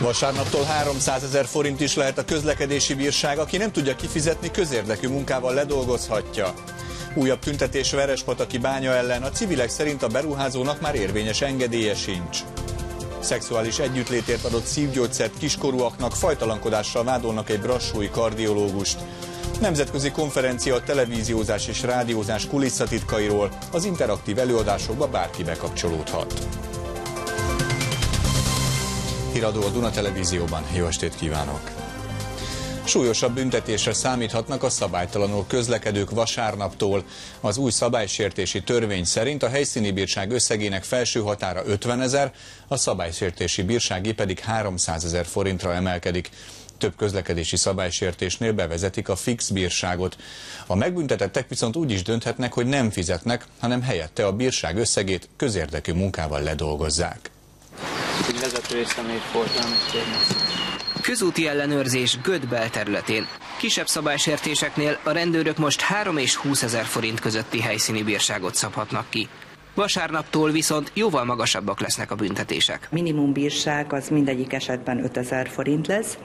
Vasárnaptól 300 000 forint is lehet a közlekedési bírság, aki nem tudja kifizetni, közérdekű munkával ledolgozhatja. Újabb tüntetés Verespataki bánya ellen, a civilek szerint a beruházónak már érvényes engedélye sincs. Szexuális együttlétért adott szívgyógyszert kiskorúaknak, fajtalankodással vádolnak egy brassói kardiológust. Nemzetközi konferencia a televíziózás és rádiózás kulisszatitkairól, az interaktív előadásokba bárki bekapcsolódhat. Híradó a Duna Televízióban. Jó estét kívánok! Súlyosabb büntetésre számíthatnak a szabálytalanul közlekedők vasárnaptól. Az új szabálysértési törvény szerint a helyszíni bírság összegének felső határa 50 000, a szabálysértési bírsági pedig 300 000 forintra emelkedik. Több közlekedési szabálysértésnél bevezetik a fix bírságot. A megbüntetettek viszont úgy is dönthetnek, hogy nem fizetnek, hanem helyette a bírság összegét közérdekű munkával ledolgozzák. Közúti ellenőrzés Göd belterületén. Kisebb szabálysértéseknél a rendőrök most 3 és 20 000 forint közötti helyszíni bírságot szabhatnak ki. Vasárnaptól viszont jóval magasabbak lesznek a büntetések. Minimumbírság az mindegyik esetben 5000 forint lesz.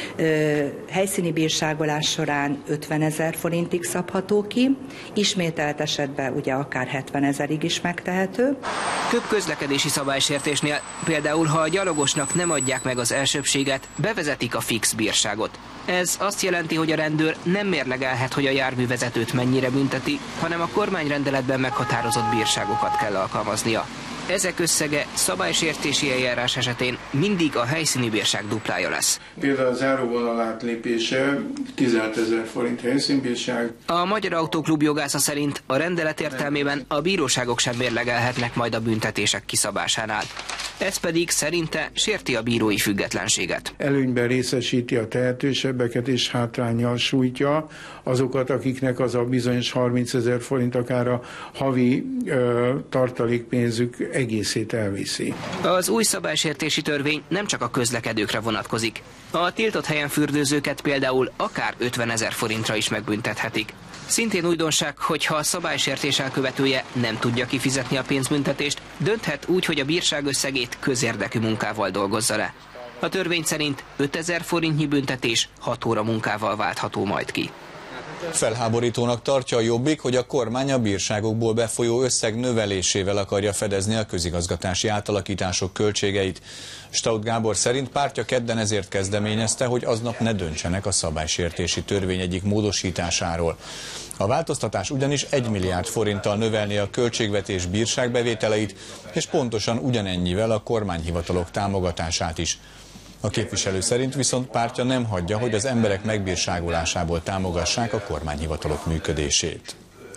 Helyszíni bírságolás során 50 000 forintig szabható ki, ismételt esetben ugye akár 70 000-ig is megtehető. Több közlekedési szabálysértésnél, például ha a gyalogosnak nem adják meg az elsőbbséget, bevezetik a fix bírságot. Ez azt jelenti, hogy a rendőr nem mérlegelhet, hogy a járművezetőt mennyire bünteti, hanem a kormányrendeletben meghatározott bírságokat kell alkalmaznia. Ezek összege szabálysértési eljárás esetén mindig a helyszíni bírság duplája lesz. Például a záróvonal átlépése 16 000 forint helyszínbírság. A Magyar Autóklub jogásza szerint a rendelet értelmében a bíróságok sem mérlegelhetnek majd a büntetések kiszabásánál. Ez pedig szerinte sérti a bírói függetlenséget. Előnyben részesíti a tehetősebbeket és hátránnyal sújtja azokat, akiknek az a bizonyos 30 000 forint akár a havi tartalékpénzük egészét elviszi. Az új szabálysértési törvény nem csak a közlekedőkre vonatkozik. A tiltott helyen fürdőzőket például akár 50 000 forintra is megbüntethetik. Szintén újdonság, hogy ha a szabálysértés elkövetője nem tudja kifizetni a pénzbüntetést, dönthet úgy, hogy a bírság összegét közérdekű munkával dolgozza le. A törvény szerint 5000 forintnyi büntetés 6 óra munkával váltható majd ki. Felháborítónak tartja a Jobbik, hogy a kormány a bírságokból befolyó összeg növelésével akarja fedezni a közigazgatási átalakítások költségeit. Staudt Gábor szerint pártja kedden ezért kezdeményezte, hogy aznap ne döntsenek a szabálysértési törvény egyik módosításáról. A változtatás ugyanis 1 milliárd forinttal növelné a költségvetés bírságbevételeit, és pontosan ugyanennyivel a kormányhivatalok támogatását is. A képviselő szerint viszont pártja nem hagyja, hogy az emberek megbírságolásából támogassák a kormányhivatalok működését.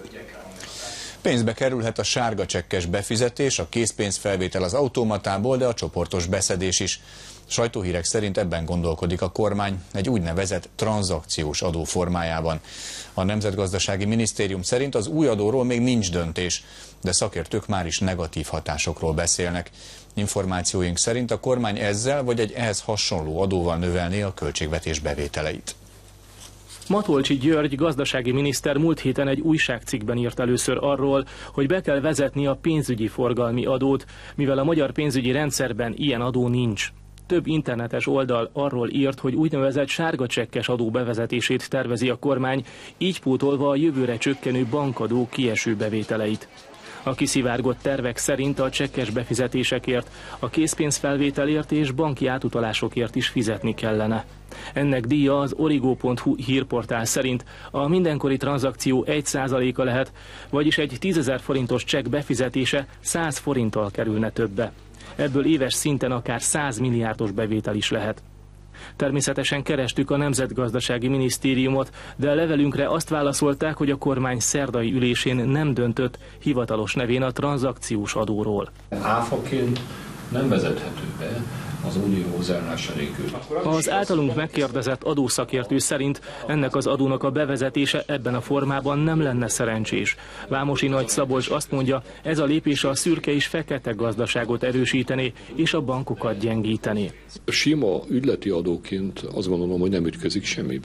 Pénzbe kerülhet a sárga csekkes befizetés, a készpénzfelvétel az automatából, de a csoportos beszedés is. Sajtóhírek szerint ebben gondolkodik a kormány egy úgynevezett tranzakciós adó formájában. A Nemzetgazdasági Minisztérium szerint az új adóról még nincs döntés, de szakértők már is negatív hatásokról beszélnek. Információink szerint a kormány ezzel vagy egy ehhez hasonló adóval növelné a költségvetés bevételeit. Matolcsy György gazdasági miniszter múlt héten egy újságcikkben írt először arról, hogy be kell vezetni a pénzügyi forgalmi adót, mivel a magyar pénzügyi rendszerben ilyen adó nincs. Több internetes oldal arról írt, hogy úgynevezett sárga csekkes adó bevezetését tervezi a kormány, így pótolva a jövőre csökkenő bankadó kieső bevételeit. A kiszivárgott tervek szerint a csekkes befizetésekért, a készpénzfelvételért és banki átutalásokért is fizetni kellene. Ennek díja az origo.hu hírportál szerint a mindenkori tranzakció 1%-a lehet, vagyis egy 10 000 forintos csekk befizetése 100 forinttal kerülne többe. Ebből éves szinten akár 100 milliárdos bevétel is lehet. Természetesen kerestük a Nemzetgazdasági Minisztériumot, de a levelünkre azt válaszolták, hogy a kormány szerdai ülésén nem döntött hivatalos nevén a tranzakciós adóról. Áfaként nem vezethető be az unió hozzáállása nélkül. Az általunk megkérdezett adószakértő szerint ennek az adónak a bevezetése ebben a formában nem lenne szerencsés. Vámosi Nagy Szabolcs azt mondja, ez a lépés a szürke és fekete gazdaságot erősítené és a bankokat gyengítené. Sima ügyleti adóként azt gondolom, hogy nem ütközik semmibe,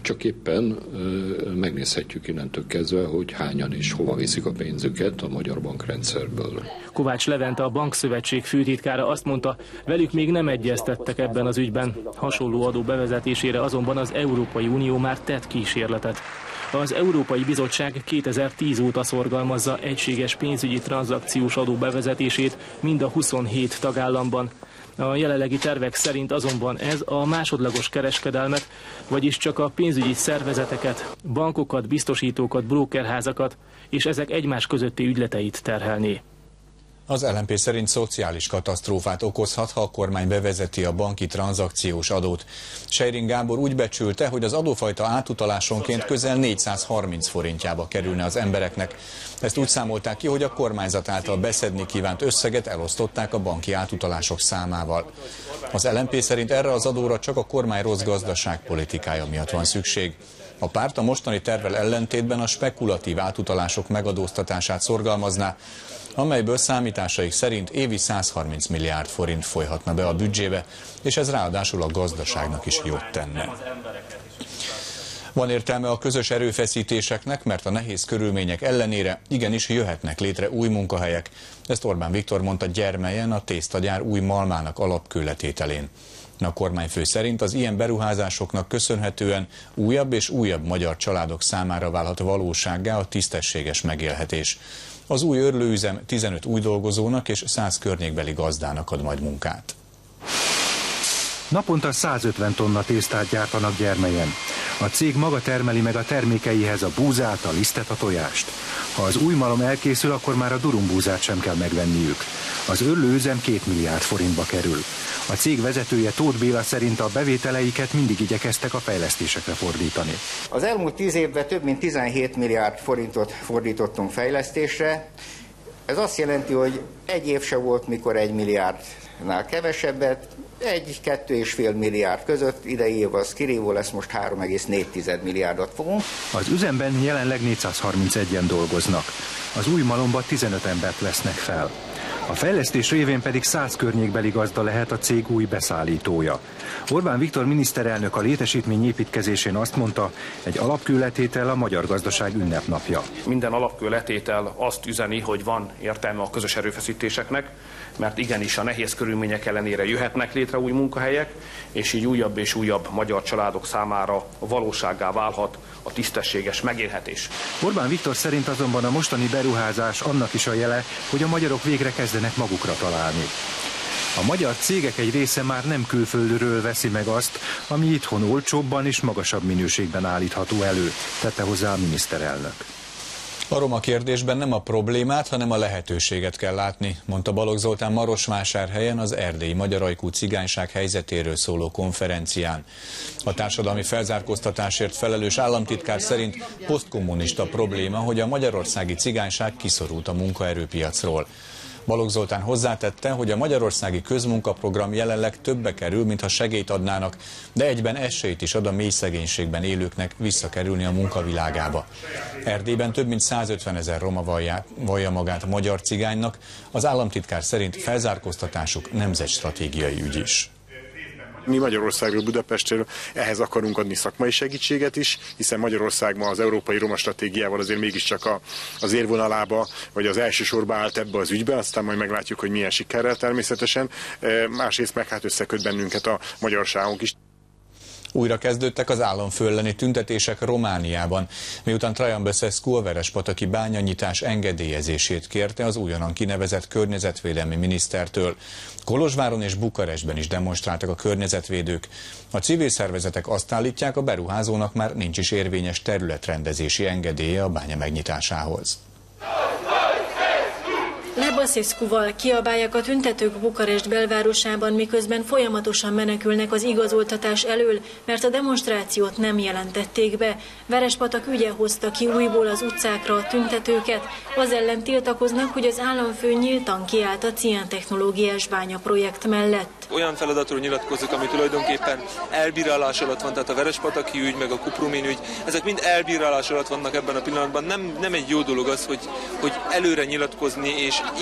Csak éppen megnézhetjük innentől kezdve, hogy hányan és hova viszik a pénzüket a magyar bankrendszerből. Kovács Levente, a Bankszövetség főtitkára azt mondta, velük még nem egyeztettek ebben az ügyben. Hasonló adó bevezetésére azonban az Európai Unió már tett kísérletet. Az Európai Bizottság 2010 óta szorgalmazza egységes pénzügyi tranzakciós adó bevezetését mind a 27 tagállamban. A jelenlegi tervek szerint azonban ez a másodlagos kereskedelmet, vagyis csak a pénzügyi szervezeteket, bankokat, biztosítókat, brókerházakat és ezek egymás közötti ügyleteit terhelné. Az LMP szerint szociális katasztrófát okozhat, ha a kormány bevezeti a banki tranzakciós adót. Seiring Gábor úgy becsülte, hogy az adófajta átutalásonként közel 430 forintjába kerülne az embereknek. Ezt úgy számolták ki, hogy a kormányzat által beszedni kívánt összeget elosztották a banki átutalások számával. Az LMP szerint erre az adóra csak a kormány rossz gazdaságpolitikája miatt van szükség. A párt a mostani tervvel ellentétben a spekulatív átutalások megadóztatását szorgalmazná, amelyből számításaik szerint évi 130 milliárd forint folyhatna be a büdzsébe, és ez ráadásul a gazdaságnak is jót tenne. Van értelme a közös erőfeszítéseknek, mert a nehéz körülmények ellenére igenis jöhetnek létre új munkahelyek. Ezt Orbán Viktor mondta Gyermelyen a tésztagyár új malmának alapkőletételén. A kormányfő szerint az ilyen beruházásoknak köszönhetően újabb és újabb magyar családok számára válhat valósággá a tisztességes megélhetés. Az új örlőüzem 15 új dolgozónak és 100 környékbeli gazdának ad majd munkát. Naponta 150 tonna tésztát gyártanak Gyermelyen. A cég maga termeli meg a termékeihez a búzát, a lisztet, a tojást. Ha az új malom elkészül, akkor már a durumbúzát sem kell megvenniük. Az örlőüzem 2 milliárd forintba kerül. A cég vezetője Tóth Béla szerint a bevételeiket mindig igyekeztek a fejlesztésekre fordítani. Az elmúlt 10 évben több mint 17 milliárd forintot fordítottunk fejlesztésre. Ez azt jelenti, hogy egy év se volt, mikor 1 milliárdnál kevesebbet, 1-2,5 milliárd között, idei év az kirívó lesz, most 3,4 milliárdot fogunk. Az üzemben jelenleg 431-en dolgoznak. Az új malomba 15 embert vesznek fel. A fejlesztés révén pedig 100 környékbeli gazda lehet a cég új beszállítója. Orbán Viktor miniszterelnök a létesítmény építkezésén azt mondta, egy alapkőletétel a magyar gazdaság ünnepnapja. Minden alapkőletétel azt üzeni, hogy van értelme a közös erőfeszítéseknek, mert igenis a nehéz körülmények ellenére jöhetnek létre új munkahelyek, és így újabb és újabb magyar családok számára valósággá válhat a tisztességes megélhetés. Orbán Viktor szerint azonban a mostani beruházás annak is a jele, hogy a magyarok végre kezdenek magukra találni. A magyar cégek egy része már nem külföldről veszi meg azt, ami itthon olcsóbban és magasabb minőségben állítható elő, tette hozzá a miniszterelnök. A roma kérdésben nem a problémát, hanem a lehetőséget kell látni, mondta Balogh Zoltán Marosvásárhelyen az erdélyi magyarajkú cigányság helyzetéről szóló konferencián. A társadalmi felzárkóztatásért felelős államtitkár szerint posztkommunista probléma, hogy a magyarországi cigányság kiszorult a munkaerőpiacról. Balogh Zoltán hozzátette, hogy a magyarországi közmunkaprogram jelenleg többe kerül, mintha segélyt adnának, de egyben esélyt is ad a mély szegénységben élőknek visszakerülni a munkavilágába. Erdélyben több mint 150 000 roma vallja magát magyar cigánynak, az államtitkár szerint felzárkóztatásuk nemzetstratégiai ügy is. Mi Magyarországról, Budapestről ehhez akarunk adni szakmai segítséget is, hiszen Magyarország ma az európai roma stratégiával azért mégiscsak az érvonalába, vagy az első sorba állt ebbe az ügybe, aztán majd meglátjuk, hogy milyen sikerrel természetesen. Másrészt meg hát összeköt bennünket a magyarságunk is. Újra kezdődtek az államfő elleni tüntetések Romániában, miután Traian Băsescu a verespataki bányanyitás engedélyezését kérte az újonnan kinevezett környezetvédelmi minisztertől. Kolozsváron és Bukarestben is demonstráltak a környezetvédők. A civil szervezetek azt állítják, a beruházónak már nincs is érvényes területrendezési engedélye a bánya megnyitásához. Băsescuval kiabálják a tüntetők Bukarest belvárosában, miközben folyamatosan menekülnek az igazoltatás elől, mert a demonstrációt nem jelentették be. Verespatak ügye hozta ki újból az utcákra a tüntetőket. Az ellen tiltakoznak, hogy az államfő nyíltan kiállt a ciántechnológiás bányaprojekt mellett. Olyan feladatról nyilatkozik, ami tulajdonképpen elbírálás alatt van, tehát a verespataki ügy, meg a Kuprumén ügy, ezek mind elbírálás alatt vannak ebben a pillanatban. Nem egy jó dolog az, hogy előre nyilatkozni, és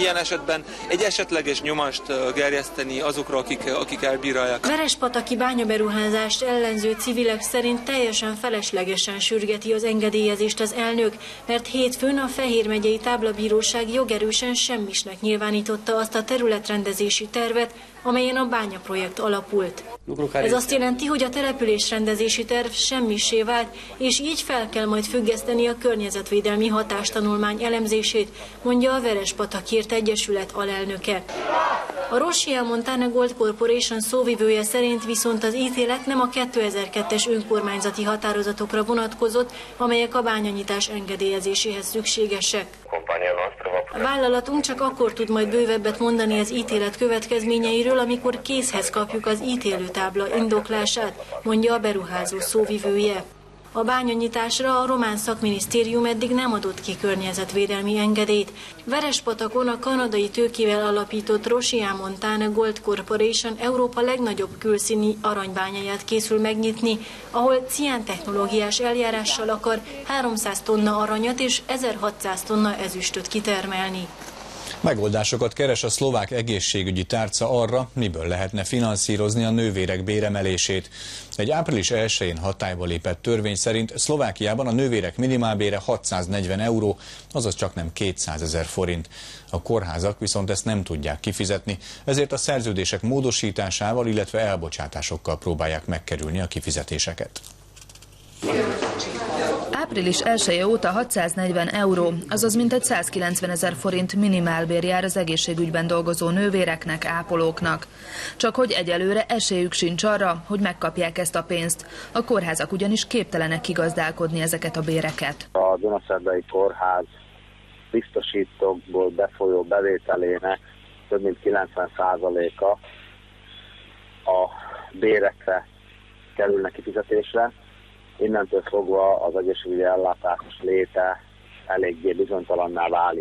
ilyen esetben egy esetleges nyomást gerjeszteni azokra, akik elbírálják. Verespataki bányaberuházást ellenző civilek szerint teljesen feleslegesen sürgeti az engedélyezést az elnök, mert hétfőn a Fehér megyei táblabíróság jogerősen semmisnek nyilvánította azt a területrendezési tervet, amelyen a bányaprojekt alapult. Ez azt jelenti, hogy a településrendezési terv semmissé vált, és így fel kell majd függeszteni a környezetvédelmi hatástanulmány elemzését, mondja a Verespatakiért Egyesület alelnöke. A Rosia Montana Gold Corporation szóvivője szerint viszont az ítélet nem a 2002-es önkormányzati határozatokra vonatkozott, amelyek a bányanyitás engedélyezéséhez szükségesek. A vállalatunk csak akkor tud majd bővebbet mondani az ítélet következményeiről, amikor kézhez kapjuk az ítélőtábla indoklását, mondja a beruházó szóvivője. A bányanyitásra a román szakminisztérium eddig nem adott ki környezetvédelmi engedélyt. Verespatakon a kanadai tőkével alapított Rosia Montana Gold Corporation Európa legnagyobb külszíni aranybányáját készül megnyitni, ahol ciántechnológiás eljárással akar 300 tonna aranyat és 1600 tonna ezüstöt kitermelni. Megoldásokat keres a szlovák egészségügyi tárca arra, miből lehetne finanszírozni a nővérek béremelését. Egy április 1-én hatályba lépett törvény szerint Szlovákiában a nővérek minimálbére 640 euró, azaz csak nem 200 000 forint. A kórházak viszont ezt nem tudják kifizetni, ezért a szerződések módosításával, illetve elbocsátásokkal próbálják megkerülni a kifizetéseket. Április 1-e óta 640 euró, azaz mintegy 190 000 forint minimálbér jár az egészségügyben dolgozó nővéreknek, ápolóknak. Csak hogy egyelőre esélyük sincs arra, hogy megkapják ezt a pénzt. A kórházak ugyanis képtelenek kigazdálkodni ezeket a béreket. A Dunaszerdai kórház biztosítókból befolyó bevételének több mint 90%-a a bérekre kerülnek kifizetésre. Innentől fogva az egészségügyi ellátás léte eléggé bizonytalanná válik.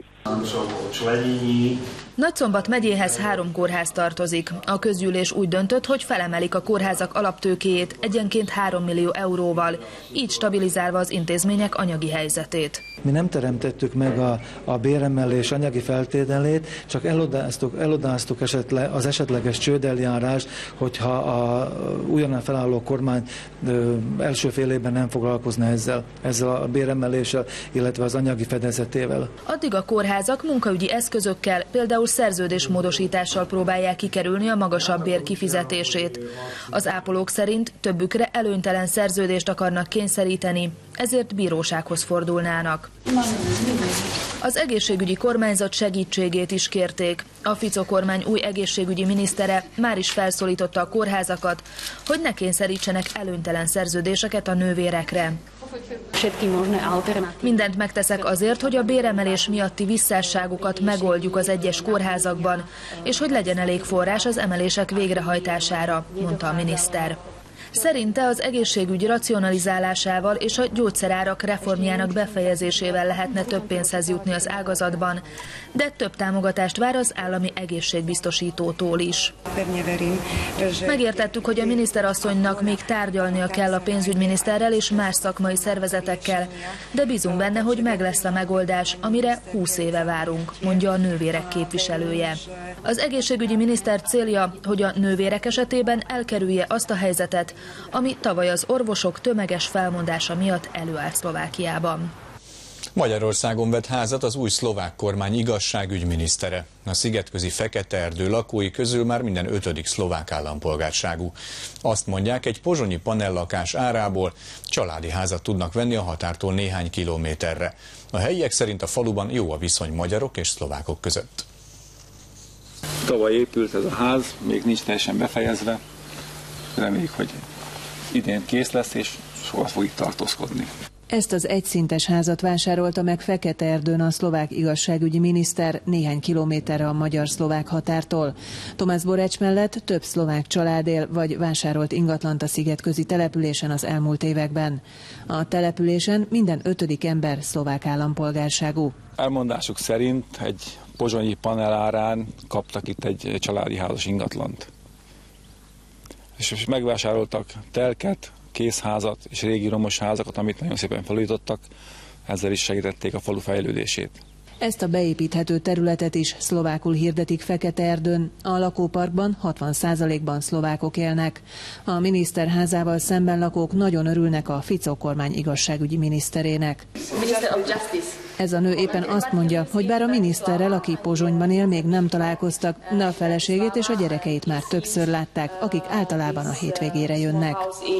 Nagyszombat megyéhez 3 kórház tartozik. A közgyűlés úgy döntött, hogy felemelik a kórházak alaptőkéjét egyenként 3 millió euróval, így stabilizálva az intézmények anyagi helyzetét. Mi nem teremtettük meg a béremelés anyagi feltételét, csak elodáztuk az esetleges csődeljárást, hogyha a újonnan felálló kormány első fél évben nem foglalkozna ezzel a béremeléssel, illetve az anyagi fedezetével. Addig a kórházak munkaügyi eszközökkel, például szerződésmódosítással próbálják kikerülni a magasabb bér kifizetését. Az ápolók szerint többükre előnytelen szerződést akarnak kényszeríteni, ezért bírósághoz fordulnának. Az egészségügyi kormányzat segítségét is kérték. A Fico kormány új egészségügyi minisztere már is felszólította a kórházakat, hogy ne kényszerítsenek előnytelen szerződéseket a nővérekre. Mindent megteszek azért, hogy a béremelés miatti visszásságokat megoldjuk az egyes kórházakban, és hogy legyen elég forrás az emelések végrehajtására, mondta a miniszter. Szerinte az egészségügy racionalizálásával és a gyógyszerárak reformjának befejezésével lehetne több pénzhez jutni az ágazatban, de több támogatást vár az állami egészségbiztosítótól is. Megértettük, hogy a miniszterasszonynak még tárgyalnia kell a pénzügyminiszterrel és más szakmai szervezetekkel, de bízunk benne, hogy meg lesz a megoldás, amire 20 éve várunk, mondja a nővérek képviselője. Az egészségügyi miniszter célja, hogy a nővérek esetében elkerülje azt a helyzetet, ami tavaly az orvosok tömeges felmondása miatt előállt Szlovákiában. Magyarországon vett házat az új szlovák kormány igazságügyminisztere. A szigetközi Fekete-erdő lakói közül már minden 5. szlovák állampolgárságú. Azt mondják, egy pozsonyi panellakás árából családi házat tudnak venni a határtól néhány kilométerre. A helyiek szerint a faluban jó a viszony magyarok és szlovákok között. Tavaly épült ez a ház, még nincs teljesen befejezve. Reméljük, hogy idén kész lesz, és soha fog itt tartózkodni. Ezt az egyszintes házat vásárolta meg Fekete-erdőn a szlovák igazságügyi miniszter néhány kilométerre a magyar-szlovák határtól. Tomás Borecs mellett több szlovák család él vagy vásárolt ingatlant a szigetközi településen az elmúlt években. A településen minden 5. ember szlovák állampolgárságú. Elmondásuk szerint egy pozsonyi panel árán kaptak itt egy családi házas ingatlant. És megvásároltak telket, készházat és régi romos házakat, amit nagyon szépen felújítottak, ezzel is segítették a falu fejlődését. Ezt a beépíthető területet is szlovákul hirdetik Fekete-Erdőn. A lakóparkban 60%-ban szlovákok élnek. A miniszter házával szemben lakók nagyon örülnek a Fico kormány igazságügyi miniszterének. Ez a nő éppen azt mondja, hogy bár a miniszterrel, aki Pozsonyban él, még nem találkoztak, de a feleségét és a gyerekeit már többször látták, akik általában a hétvégére jönnek.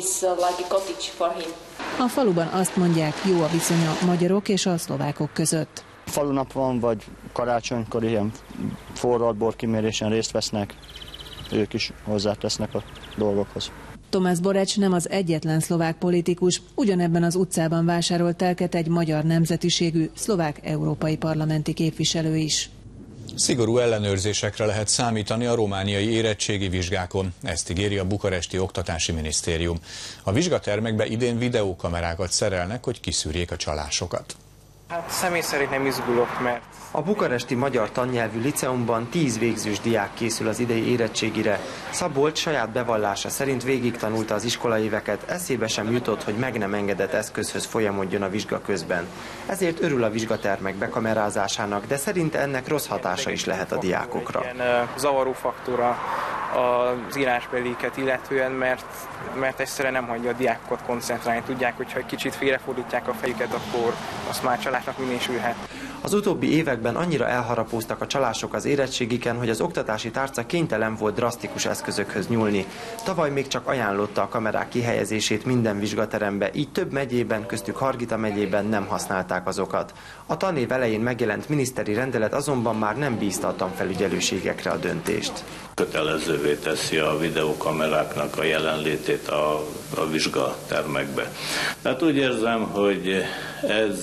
A faluban azt mondják, jó a viszony a magyarok és a szlovákok között. Falunap van, vagy karácsonykor ilyen forradbor kimérésen részt vesznek, ők is hozzátesznek a dolgokhoz. Tomás Borecs nem az egyetlen szlovák politikus, ugyanebben az utcában vásárolt telket egy magyar nemzetiségű szlovák európai parlamenti képviselő is. Szigorú ellenőrzésekre lehet számítani a romániai érettségi vizsgákon, ezt ígéri a bukaresti oktatási minisztérium. A vizsgatermekbe idén videókamerákat szerelnek, hogy kiszűrjék a csalásokat. Hát személy szerint nem izgulok, mert a bukaresti magyar tannyelvű liceumban 10 végzős diák készül az idei érettségire. Szabolcs saját bevallása szerint végig tanulta az iskolaéveket, eszébe sem jutott, hogy meg nem engedett eszközhöz folyamodjon a vizsga közben. Ezért örül a vizsgatermek bekamerázásának, de szerinte ennek rossz hatása is lehet a diákokra. Ilyen zavaró faktora az írásbeliket illetően, mert egyszerűen nem hagyja a diákokat koncentrálni. Tudják, hogyha egy kicsit félrefordítják a fejüket, akkor azt már csalásnak minősülhet. Az utóbbi években annyira elharapóztak a csalások az érettségiken, hogy az oktatási tárca kénytelen volt drasztikus eszközökhöz nyúlni. Tavaly még csak ajánlotta a kamerák kihelyezését minden vizsgaterembe, így több megyében, köztük Hargita megyében nem használták azokat. A tanév elején megjelent miniszteri rendelet azonban már nem bízta a tanfelügyelőségekre a döntést. Kötelezővé teszi a videókameráknak a jelenlétét a vizsgatermekbe. Tehát úgy érzem, hogy ez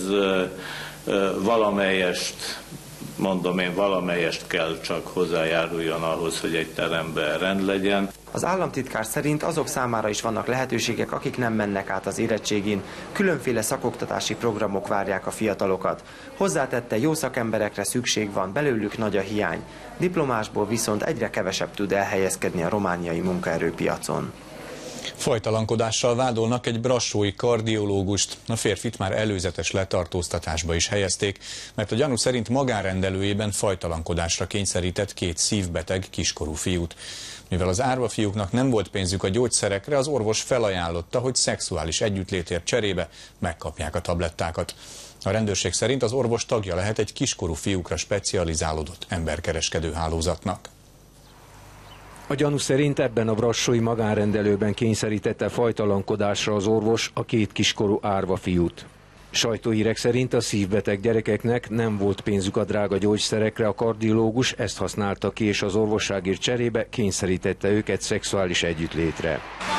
valamelyest kell csak hozzájáruljon ahhoz, hogy egy teremben rend legyen. Az államtitkár szerint azok számára is vannak lehetőségek, akik nem mennek át az érettségin. Különféle szakoktatási programok várják a fiatalokat. Hozzátette, jó szakemberekre szükség van, belőlük nagy a hiány. Diplomásból viszont egyre kevesebb tud elhelyezkedni a romániai munkaerőpiacon. Fajtalankodással vádolnak egy brassói kardiológust. A férfit már előzetes letartóztatásba is helyezték, mert a gyanú szerint magánrendelőjében fajtalankodásra kényszerített 2 szívbeteg kiskorú fiút. Mivel az árva fiúknak nem volt pénzük a gyógyszerekre, az orvos felajánlotta, hogy szexuális együttlétért cserébe megkapják a tablettákat. A rendőrség szerint az orvos tagja lehet egy kiskorú fiúkra specializálódott emberkereskedő hálózatnak. A gyanú szerint ebben a brassói magánrendelőben kényszerítette fajtalankodásra az orvos a 2 kiskorú árva fiút. Sajtóhírek szerint a szívbeteg gyerekeknek nem volt pénzük a drága gyógyszerekre, a kardiológus ezt használta ki, és az orvosságért cserébe kényszerítette őket szexuális együttlétre.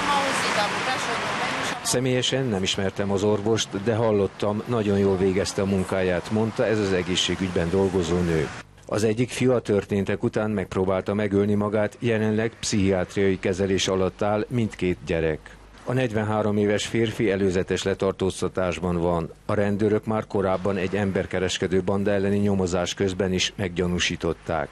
Személyesen nem ismertem az orvost, de hallottam, nagyon jól végezte a munkáját, mondta ez az egészségügyben dolgozó nő. Az egyik fiú a történtek után megpróbálta megölni magát, jelenleg pszichiátriai kezelés alatt áll mindkét gyerek. A 43 éves férfi előzetes letartóztatásban van. A rendőrök már korábban egy emberkereskedő banda elleni nyomozás közben is meggyanúsították.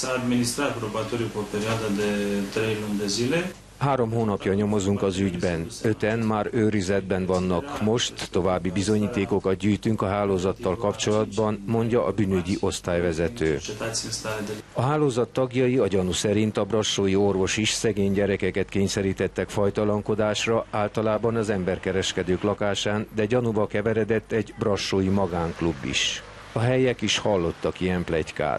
3 hónapja nyomozunk az ügyben. 5-en már őrizetben vannak most, további bizonyítékokat gyűjtünk a hálózattal kapcsolatban, mondja a bűnügyi osztályvezető. A hálózat tagjai a gyanú szerint a brassói orvos is szegény gyerekeket kényszerítettek fajtalankodásra, általában az emberkereskedők lakásán, de gyanúba keveredett egy brassói magánklub is. A helyiek is hallottak ilyen pletykát.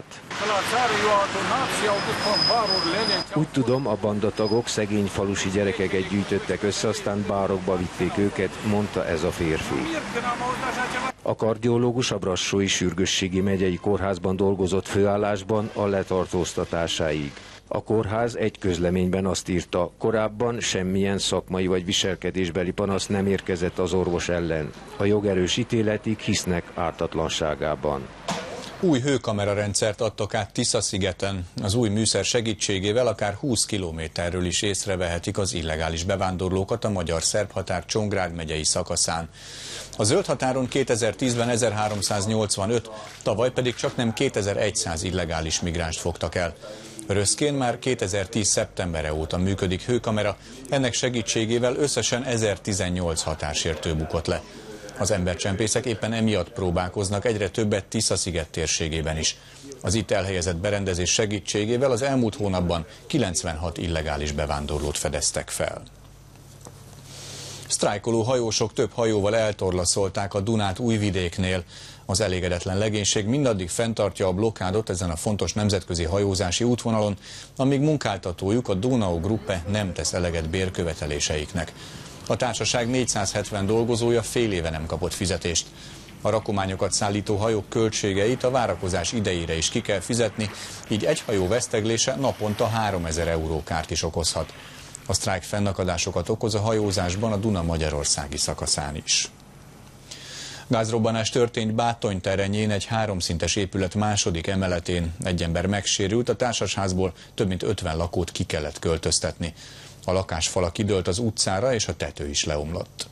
Úgy tudom, a bandatagok szegény falusi gyerekeket gyűjtöttek össze, aztán bárokba vitték őket, mondta ez a férfi. A kardiológus a brassói sürgősségi megyei kórházban dolgozott főállásban a letartóztatásáig. A kórház egy közleményben azt írta, korábban semmilyen szakmai vagy viselkedésbeli panasz nem érkezett az orvos ellen. A jogerős ítéletig hisznek ártatlanságában. Új hőkamerarendszert adtak át Tisza-szigeten. Az új műszer segítségével akár 20 kilométerről is észrevehetik az illegális bevándorlókat a magyar-szerb határ Csongrád megyei szakaszán. A zöld határon 2010-ben 1385, tavaly pedig csaknem 2100 illegális migránst fogtak el. Röszkén már 2010. szeptembere óta működik hőkamera, ennek segítségével összesen 1018 határsértő bukott le. Az embercsempészek éppen emiatt próbálkoznak egyre többet Tisza-sziget térségében is. Az itt elhelyezett berendezés segítségével az elmúlt hónapban 96 illegális bevándorlót fedeztek fel. Sztrájkoló hajósok több hajóval eltorlaszolták a Dunát Újvidéknél. Az elégedetlen legénység mindaddig fenntartja a blokkádot ezen a fontos nemzetközi hajózási útvonalon, amíg munkáltatójuk, a Donau Gruppe nem tesz eleget bérköveteléseiknek. A társaság 470 dolgozója fél éve nem kapott fizetést. A rakományokat szállító hajók költségeit a várakozás idejére is ki kell fizetni, így egy hajó veszteglése naponta 3000 euró kárt is okozhat. A sztrájk fennakadásokat okoz a hajózásban a Duna magyarországi szakaszán is. Gázrobbanás történt Bátony terenyén, egy 3 szintes épület második emeletén. Egy ember megsérült, a társasházból több mint 50 lakót ki kellett költöztetni. A lakásfala kidőlt az utcára, és a tető is leomlott.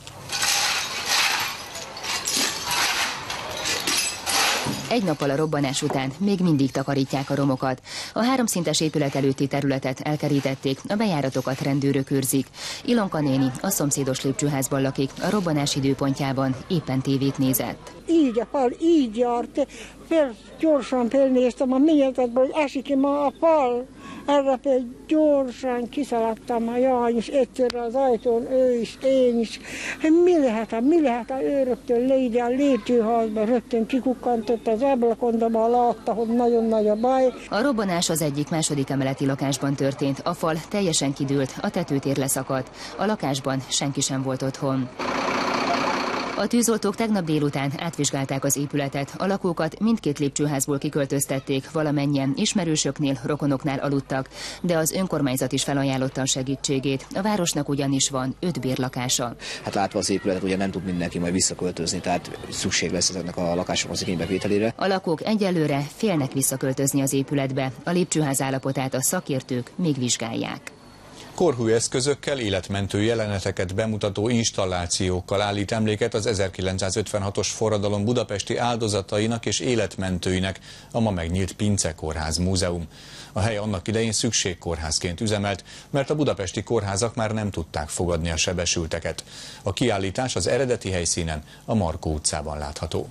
Egy nappal a robbanás után még mindig takarítják a romokat. A 3 szintes épület előtti területet elkerítették, a bejáratokat rendőrök őrzik. Ilonka néni a szomszédos lépcsőházban lakik, a robbanás időpontjában éppen tévét nézett. Így a fal, így járt. Gyorsan felnéztem a mélyedetből, hogy esik ma a fal. Erre gyorsan kiszaladtam, jaj, és egyszerre az ajtón, ő is, én is. Mi lehet, ő rögtön ide a lépcsőházba, rögtön kikukkantott az ablakon, de már látta, hogy nagyon nagy a baj. A robbanás az egyik második emeleti lakásban történt. A fal teljesen kidőlt, a tetőtér leszakadt. A lakásban senki sem volt otthon. A tűzoltók tegnap délután átvizsgálták az épületet. A lakókat mindkét lépcsőházból kiköltöztették, valamennyien ismerősöknél, rokonoknál aludtak, de az önkormányzat is felajánlotta a segítségét. A városnak ugyanis van 5 bérlakása. Hát látva az épületet, ugye nem tud mindenki majd visszaköltözni, tehát szükség lesz ezeknek a lakásoknak az igénybevételére. A lakók egyelőre félnek visszaköltözni az épületbe. A lépcsőház állapotát a szakértők még vizsgálják. Korhű eszközökkel, életmentő jeleneteket bemutató installációkkal állít emléket az 1956-os forradalom budapesti áldozatainak és életmentőinek a ma megnyílt Pince Kórház Múzeum. A hely annak idején szükségkórházként üzemelt, mert a budapesti kórházak már nem tudták fogadni a sebesülteket. A kiállítás az eredeti helyszínen, a Markó utcában látható.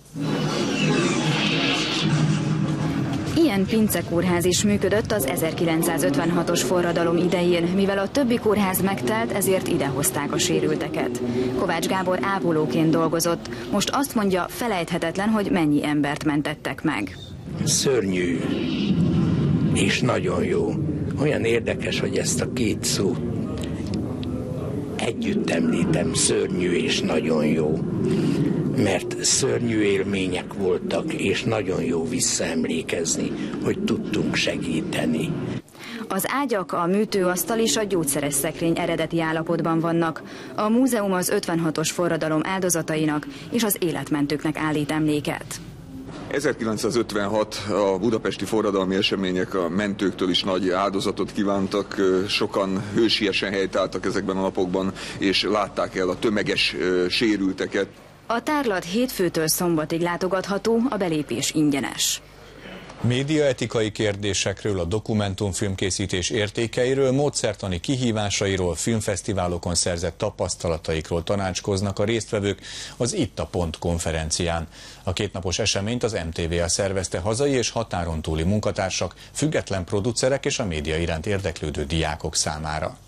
Ilyen Pince kórház is működött az 1956-os forradalom idején, mivel a többi kórház megtelt, ezért idehozták a sérülteket. Kovács Gábor ápolóként dolgozott, most azt mondja, felejthetetlen, hogy mennyi embert mentettek meg. Szörnyű és nagyon jó. Olyan érdekes, hogy ezt a két szót együtt említem, szörnyű és nagyon jó. Mert szörnyű élmények voltak, és nagyon jó visszaemlékezni, hogy tudtunk segíteni. Az ágyak, a műtőasztal és a gyógyszeres szekrény eredeti állapotban vannak. A múzeum az 56-os forradalom áldozatainak és az életmentőknek állít emléket. 1956 a budapesti forradalmi események a mentőktől is nagy áldozatot kívántak, sokan hősiesen helytálltak ezekben a napokban, és látták el a tömeges sérülteket. A tárlat hétfőtől szombatig látogatható, a belépés ingyenes. Médiaetikai kérdésekről, a dokumentumfilmkészítés értékeiről, módszertani kihívásairól, filmfesztiválokon szerzett tapasztalataikról tanácskoznak a résztvevők az Itt a Pont konferencián. A kétnapos eseményt az MTV-a szervezte hazai és határon túli munkatársak, független producerek és a média iránt érdeklődő diákok számára.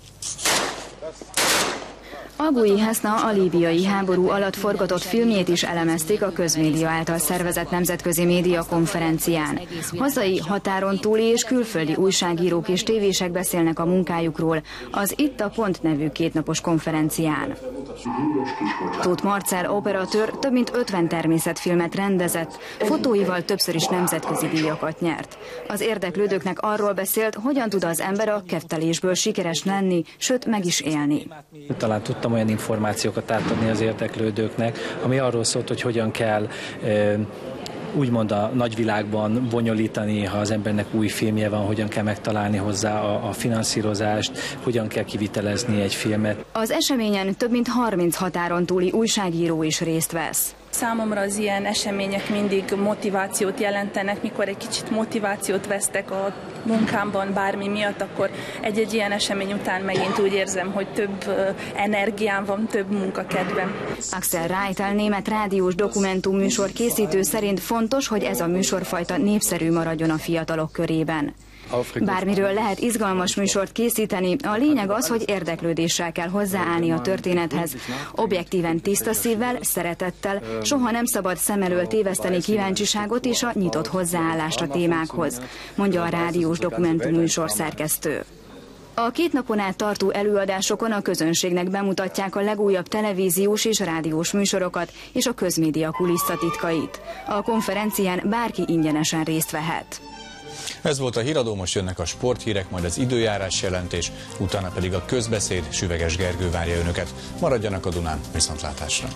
Agui Heszna a líbiai háború alatt forgatott filmjét is elemezték a közmédia által szervezett nemzetközi média konferencián. Hazai, határon túli és külföldi újságírók és tévések beszélnek a munkájukról az Itt a Pont nevű kétnapos konferencián. Tóth Marcell operatőr több mint 50 természetfilmet rendezett, fotóival többször is nemzetközi díjakat nyert. Az érdeklődőknek arról beszélt, hogyan tud az ember a kettelésből sikeres lenni, sőt meg is élni. Talán tudtam olyan információkat átadni az érdeklődőknek, ami arról szólt, hogy hogyan kell úgymond a nagyvilágban bonyolítani, ha az embernek új filmje van, hogyan kell megtalálni hozzá a finanszírozást, hogyan kell kivitelezni egy filmet. Az eseményen több mint 30 határon túli újságíró is részt vesz. Számomra az ilyen események mindig motivációt jelentenek, mikor egy kicsit motivációt vesztek a munkámban bármi miatt, akkor egy-egy ilyen esemény után megint úgy érzem, hogy több energiám van, több munkakedvem. Axel Reitel német rádiós dokumentumműsor készítő szerint fontos, hogy ez a műsorfajta népszerű maradjon a fiatalok körében. Bármiről lehet izgalmas műsort készíteni, a lényeg az, hogy érdeklődéssel kell hozzáállni a történethez. Objektíven, tiszta szívvel, szeretettel, soha nem szabad szem elől téveszteni kíváncsiságot és a nyitott hozzáállást a témákhoz, mondja a rádiós dokumentumműsor szerkesztő. A 2 napon át tartó előadásokon a közönségnek bemutatják a legújabb televíziós és rádiós műsorokat és a közmédia kulisszatitkait. A konferencián bárki ingyenesen részt vehet. Ez volt a híradó, most jönnek a sporthírek, majd az időjárás jelentés, utána pedig a közbeszéd. Süveges Gergő várja önöket. Maradjanak a Dunán, viszontlátásra!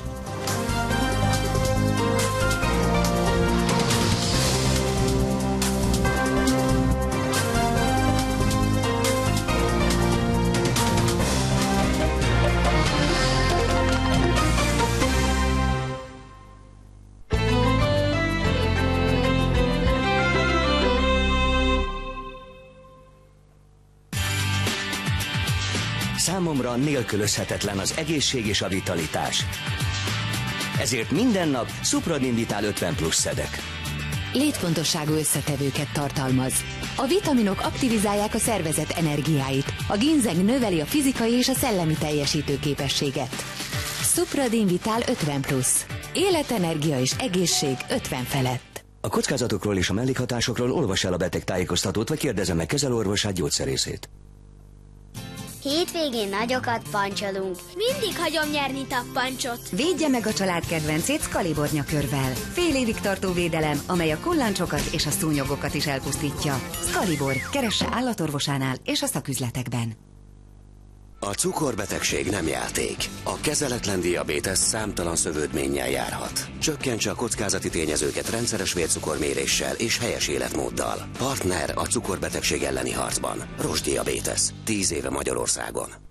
Számomra nélkülözhetetlen az egészség és a vitalitás. Ezért minden nap Supradin Vital 50 plusz szedek. Létfontosságú összetevőket tartalmaz. A vitaminok aktivizálják a szervezet energiáit. A ginzeng növeli a fizikai és a szellemi teljesítőképességet. Supradin Vital 50 plusz. Életenergia és egészség 50 felett. A kockázatokról és a mellékhatásokról olvas el a betegtájékoztatót, vagy kérdezze meg kezelőorvosát, gyógyszerészét. Hétvégén nagyokat pancsolunk. Mindig hagyom nyerni tappancsot. Védje meg a család kedvencét Scalibor nyakörvvel. Fél évig tartó védelem, amely a kulláncsokat és a szúnyogokat is elpusztítja. Scalibor, keresse állatorvosánál és a szaküzletekben. A cukorbetegség nem játék. A kezeletlen diabétesz számtalan szövődménnyel járhat. Csökkentse a kockázati tényezőket rendszeres vércukorméréssel és helyes életmóddal. Partner a cukorbetegség elleni harcban. Roche Diabetes. 10 éve Magyarországon.